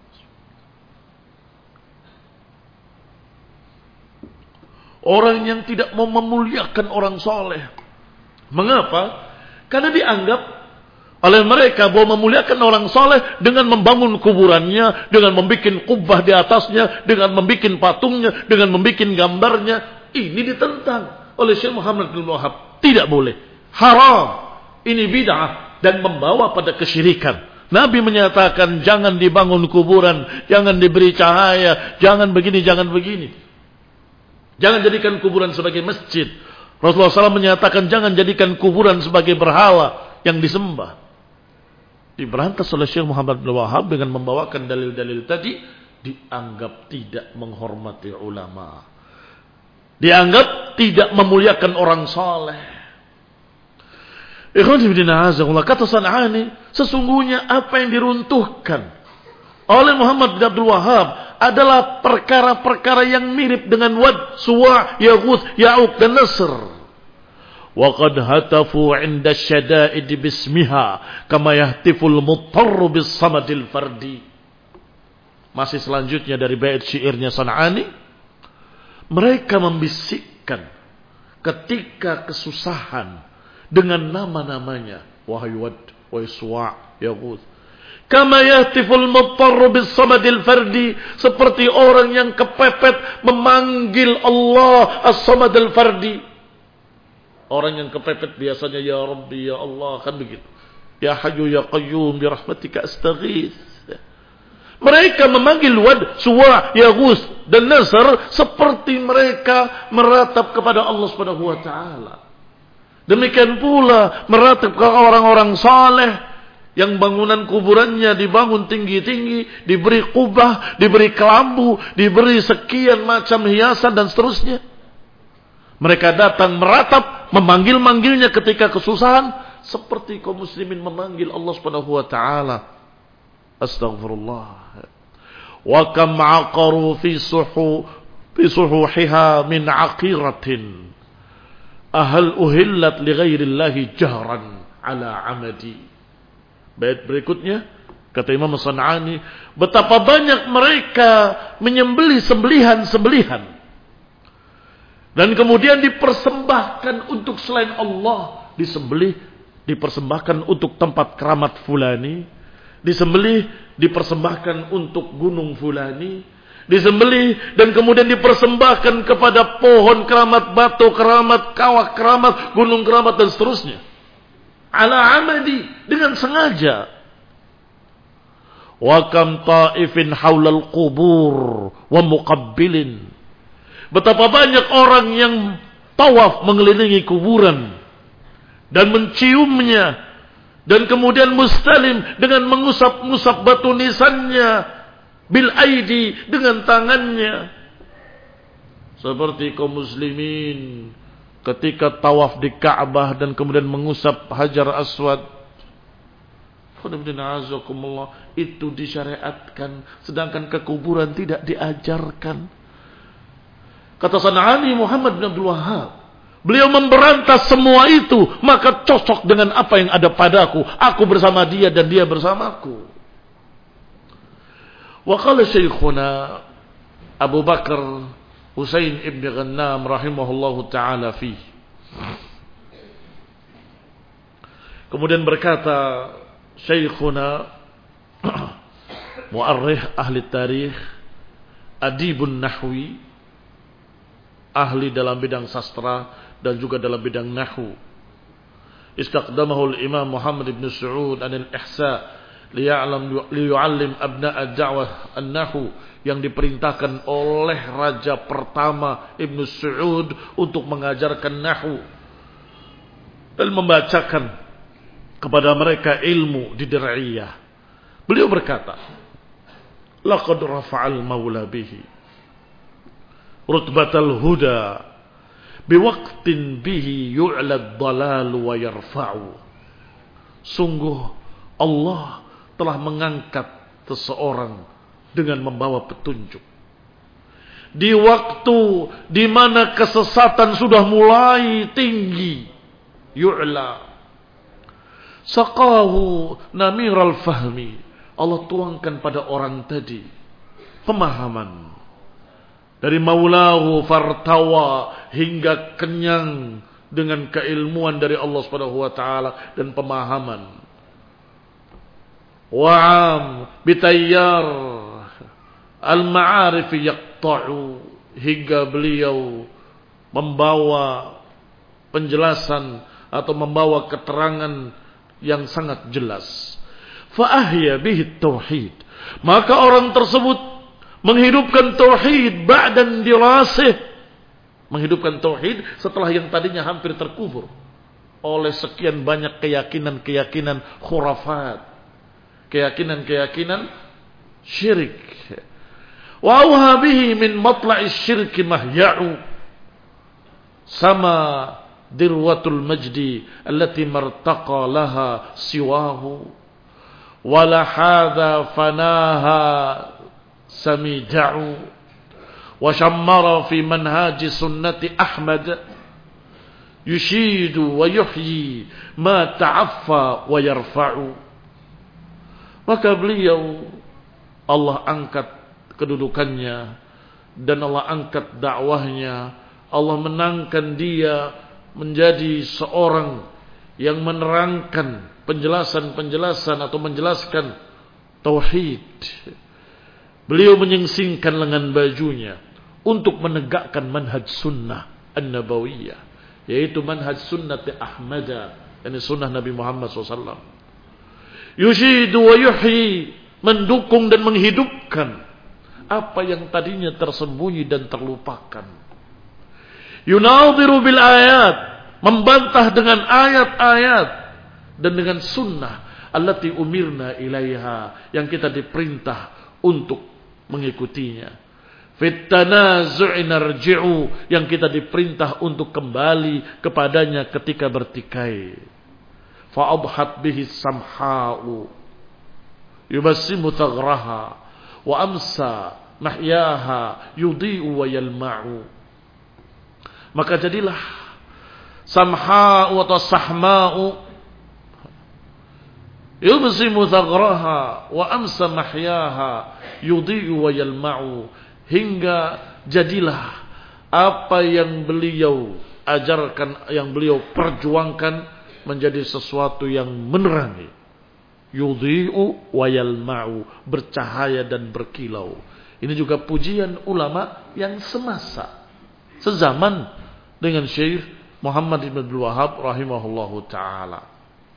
Orang yang tidak mau memuliakan orang soleh. Mengapa? Karena dianggap oleh mereka bahwa memuliakan orang soleh dengan membangun kuburannya, dengan membuat kubah di atasnya, dengan membuat patungnya, dengan membuat gambarnya. Ini ditentang oleh Syekh Muhammad bin Wahhab. Tidak boleh. Haram. Ini bid'ah dan membawa pada kesyirikan. Nabi menyatakan jangan dibangun kuburan, jangan diberi cahaya, jangan begini, jangan begini. Jangan jadikan kuburan sebagai masjid. Rasulullah shallallahu alaihi wasallam menyatakan jangan jadikan kuburan sebagai berhala yang disembah. Diberantas oleh Syekh Muhammad bin Wahhab dengan membawakan dalil-dalil tadi, dianggap tidak menghormati ulama, dianggap tidak memuliakan orang saleh. Ikhwan fillah, kata San'ani, sesungguhnya apa yang diruntuhkan oleh Muhammad bin Abdul Wahhab adalah perkara-perkara yang mirip dengan Wad, Suwa', Yaghuth, Ya'uq dan Nasr. وَقَدْ هَتَفُوا عِنْدَ الشَّدَائِدِ بِاسْمِهَا كَمَا يَهْتِفُ الْمُضْطَرُّ بِالصَّمَدِ الْفَرْدِ. Masih selanjutnya dari bait syairnya San'ani, mereka membisikkan ketika kesusahan dengan nama-namanya, wahai Wad, wahai Suwa', Yaghuth. Kama yahtiful muttarru bis-samadil fardi, seperti orang yang kepepet memanggil Allah as-samadil fardi. Orang yang kepepet biasanya ya Rabbi ya Allah, kan begitu. Ya Hayyu ya Qayyum bi rahmatika astaghits. Mereka memanggil Wad, Suwa, Yaghus dan Nasr seperti mereka meratap kepada Allah Subhanahu wa taala. Demikian pula meratap ke orang-orang saleh yang bangunan kuburannya dibangun tinggi-tinggi, diberi kubah, diberi kelambu, diberi sekian macam hiasan dan seterusnya. Mereka datang meratap, memanggil-manggilnya ketika kesusahan, seperti kaum muslimin memanggil Allah Subhanahu wa taala. Astaghfirullah. Wa kam aqaru fi suhu fi suhuhiha min aqiratin. Ahal uhillat li ghairillahi jahran ala amadi. Bait berikutnya kata Imam San'ani, betapa banyak mereka menyembelih sembelihan-sembelihan dan kemudian dipersembahkan untuk selain Allah, disembelih dipersembahkan untuk tempat keramat fulani, disembelih dipersembahkan untuk gunung fulani, disembelih dan kemudian dipersembahkan kepada pohon keramat, batu keramat, kawah keramat, gunung keramat dan seterusnya. Ala amadi, dengan sengaja. Wa kam ta'ifin haulal qubur wa muqabbilin. Betapa banyak orang yang tawaf mengelilingi kuburan dan menciumnya, dan kemudian mustalim dengan mengusap-ngusap batu nisannya bil aidi, dengan tangannya. Seperti kaum muslimin ketika tawaf di Ka'bah dan kemudian mengusap Hajar Aswad. Itu disyariatkan, sedangkan ke kuburan tidak diajarkan. Kata San'ani Muhammad bin Abdul Wahhab, beliau memberantas semua itu, maka cocok dengan apa yang ada padaku. Aku bersama dia dan dia bersamaku. Wa qala Syekhuna Abu Bakar Husain ibn Ghannam rahimahullahu ta'ala fi. Kemudian berkata Syekhuna mu'arrikh ahli tarikh, adibun nahwi, ahli dalam bidang sastra dan juga dalam bidang nahwu. Istaqdamahu al-Imam Muhammad ibn Saud an al-ihsa liya'lam liyu'allim abna'a da'wah an-nahwu, yang diperintahkan oleh raja pertama Ibn Saud untuk mengajarkan nahwu dan membacakan kepada mereka ilmu di Dir'iyah. Beliau berkata, laqad rafa'al maula bihi rutbatal huda biwaqtin bihi yu'la ad-dalal wa yarfa'u. Sungguh Allah telah mengangkat seseorang dengan membawa petunjuk di waktu di mana kesesatan sudah mulai tinggi. Yu'la saqahu namiral fahmi, Allah tuangkan pada orang tadi pemahaman dari maulahu fartawa, hingga kenyang dengan keilmuan dari Allah Subhanahu wa taala dan pemahaman. Wa'am bitayyar al-ma'arif yaqta'u, hingga beliau membawa penjelasan atau membawa keterangan yang sangat jelas. Fa'ahya bihi tauhid, maka orang tersebut menghidupkan tauhid ba'dan dirasih, menghidupkan tauhid setelah yang tadinya hampir terkubur oleh sekian banyak keyakinan-keyakinan khurafat, keyakinan-keyakinan syirik. Wa auha bihi min matla'is syirki mahya'u, sama dirwatul majdi allati martaqa laha siwahu wala hadha fanaha samida'u wa shammara fi manhaji sunnati Ahmad yushidu wa yuhyi ma ta'affa wa yarfa'u. Maka beliau Allah angkat kedudukannya dan Allah angkat dakwahnya. Allah menangkan dia menjadi seorang yang menerangkan penjelasan-penjelasan atau menjelaskan tauhid. Beliau menyingsingkan lengan bajunya untuk menegakkan manhaj sunnah an-nabawiyah, yaitu manhaj sunnati Ahmada, yakni sunnah Nabi Muhammad shallallahu alaihi wasallam. Yushidu wa yuhyi, mendukung dan menghidupkan apa yang tadinya tersembunyi dan terlupakan. Yunadhiru bil ayat, membantah dengan ayat-ayat dan dengan sunnah allati umirna ilaiha, yang kita diperintah untuk mengikutinya. Fit tanazu'i narji'u, yang kita diperintah untuk kembali kepadanya ketika bertikai. Fa adhat bihi samha'u yubassimu thaghraha wa amsa mahyaha yudhi'u wa yalma'u. Maka jadilah samha'u atau sahma'u yubsimu thaghraha wa amsa mahyaha yudhi'u wa yalma'u, hingga jadilah apa yang beliau ajarkan, yang beliau perjuangkan menjadi sesuatu yang menerangi. Yudhi'u wa yalma'u, bercahaya dan berkilau. Ini juga pujian ulama yang semasa, sezaman dengan Syekh Muhammad ibn Abdul Wahhab rahimahullahu ta'ala.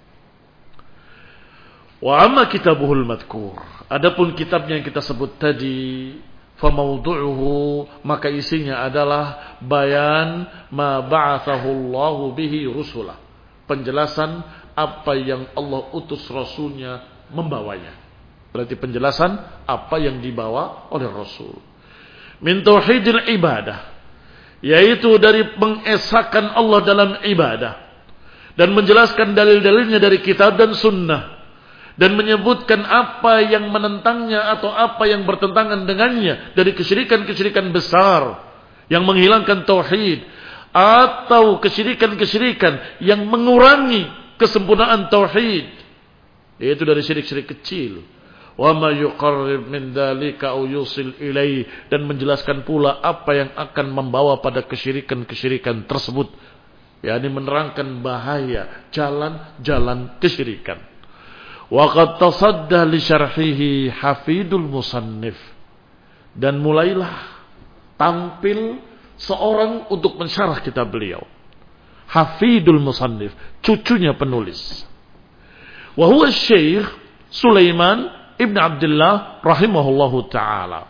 Wa amma kitabuhul madhkur, adapun kitabnya yang kita sebut tadi, fa mawdu'uhu, maka isinya adalah bayan ma ba'athahu Allahu bihi rusulah, penjelasan apa yang Allah utus rasulnya membawanya. Berarti penjelasan apa yang dibawa oleh Rasul. Min tauhidil ibadah, yaitu dari mengesahkan Allah dalam ibadah, dan menjelaskan dalil-dalilnya dari kitab dan sunnah, dan menyebutkan apa yang menentangnya atau apa yang bertentangan dengannya dari kesyirikan-kesyirikan besar yang menghilangkan tauhid, atau kesyirikan-kesyirikan yang mengurangi kesempurnaan tauhid, yaitu dari syirik-syirik kecil. Wa ma yuqarrib min dzalika aw yusil ilai, dan menjelaskan pula apa yang akan membawa pada kesyirikan-kesyirikan tersebut, yakni menerangkan bahaya jalan-jalan kesyirikan. Wa qad tasadda li syarhihi hafidul musannif, dan mulailah tampil seorang untuk mensyarah kitab beliau, hafidul musannif, cucunya penulis. Wa huwa Syekh Sulaiman ibn Abdullah rahimahullahu ta'ala.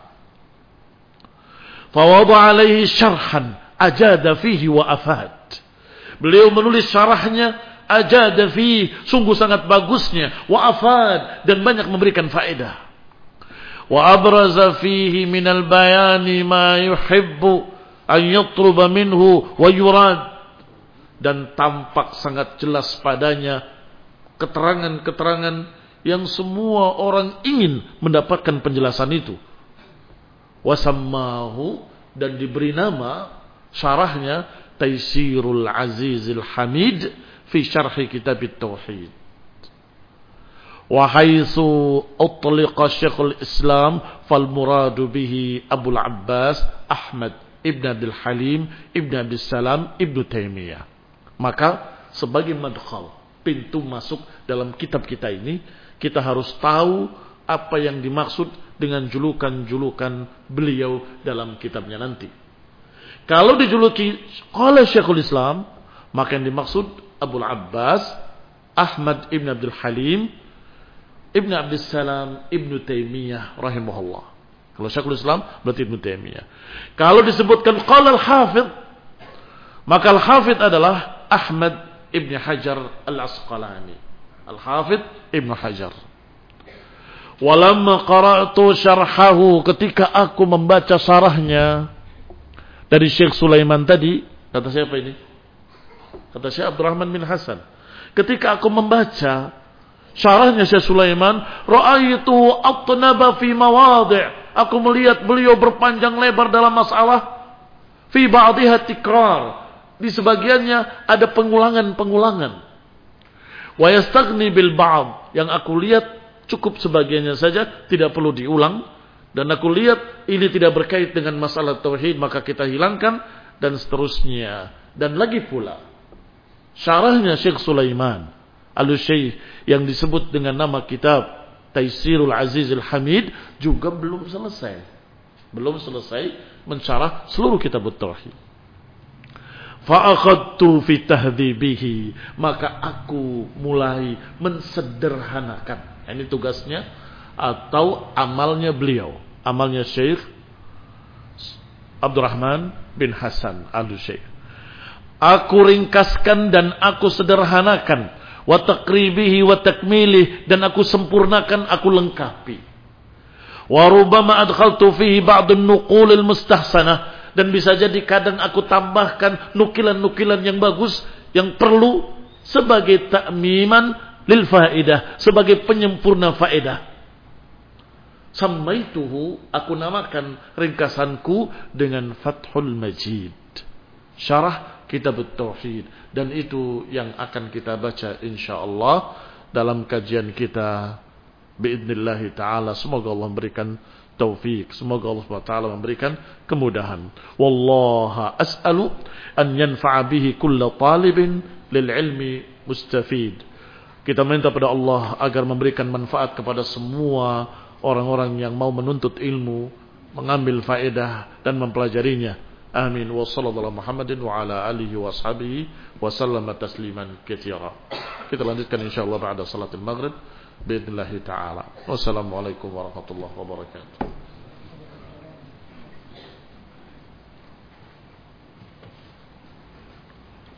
Fa wada alaihi syarhan ajada fihi wa afad. Beliau menulis syarahnya ajada fi, sungguh sangat bagusnya, wa afad, dan banyak memberikan faedah. Wa abraza fihi minal bayani ma yuhibbu an yatluba minhu wa yurad, dan tampak sangat jelas padanya keterangan-keterangan yang semua orang ingin mendapatkan penjelasan itu. Wasammahu, dan diberi nama syarahnya Taisirul Azizil Hamid fi syarhi kitab at-tauhid. Wa haitsu utliqa Syekhul Islam fal muradu bihi Abul Abbas Ahmad ibn Abdul Halim ibn Abdul Salam ibn Taimiyah. Maka sebagai madkhal, pintu masuk dalam kitab kita ini, kita harus tahu apa yang dimaksud dengan julukan-julukan beliau dalam kitabnya nanti. Kalau dijuluki oleh Syekhul Islam, maka yang dimaksud Abul Abbas Ahmad ibn Abdul Halim ibn Abdul Salam ibn Taimiyah rahimahullah. Kalau Syekhul Islam berarti Ibn Taimiyah. Kalau disebutkan qala al-Hafidh, maka al-Hafidh adalah Ahmad ibn Hajar al-Asqalani. Al-Hafidh ibn Hajar. Walamma qara'tu syarhahu, ketika aku membaca syarahnya dari Syekh Sulaiman tadi, kata siapa ini? Kata Syekh Abdurrahman bin Hasan. Ketika aku membaca syarahnya Syekh Sulaiman, ra'aitu atnaba fi mawadhi', aku melihat beliau berpanjang lebar dalam masalah, fi ba'dihha tikrar, di sebagiannya ada pengulangan-pengulangan. Wa yastaghni bil ba'd, yang aku lihat cukup sebagiannya saja, tidak perlu diulang. Dan aku lihat ini tidak berkait dengan masalah tauhid, maka kita hilangkan, dan seterusnya. Dan lagi pula syarahnya Syekh Sulaiman Al-Syekh yang disebut dengan nama kitab Taisirul Azizil Hamid juga belum selesai. Belum selesai mensyarah seluruh kitab tauhid. Fa'akhadtu fi tahdhibihi, maka aku mulai mensederhanakan. Ini tugasnya atau amalnya beliau, amalnya Syekh Abdurrahman bin Hasan Al-Syekh. Aku ringkaskan dan aku sederhanakan, wa taqribihi wa takmilih, dan aku sempurnakan, aku lengkapi. Wa rubbama adkhaltu fihi ba'd an-nuqul al-mustahsanah, dan bisa jadi kadang aku tambahkan nukilan-nukilan yang bagus yang perlu sebagai ta'miman lil faedah, sebagai penyempurna faedah. Samaituhu, aku namakan ringkasanku dengan Fathul Majid, syarah kitab tauhid, dan itu yang akan kita baca insyaallah dalam kajian kita biidznillah taala. Semoga Allah memberikan taufik, semoga Allah subhanahu wa taala memberikan kemudahan. Wallaha as'alu an yanfa'a bihi kullu talibin lil ilmi mustafid. Kita minta pada Allah agar memberikan manfaat kepada semua orang-orang yang mau menuntut ilmu, mengambil faedah dan mempelajarinya. Amin. Wa sallallahu Muhammadin wa ala alihi wa ashabihi wa sallama tasliman katsira. Kita lanjutkan insyaallah ba'da salatul maghrib باذن الله تعالى. Wassalamualaikum warahmatullahi wabarakatuh.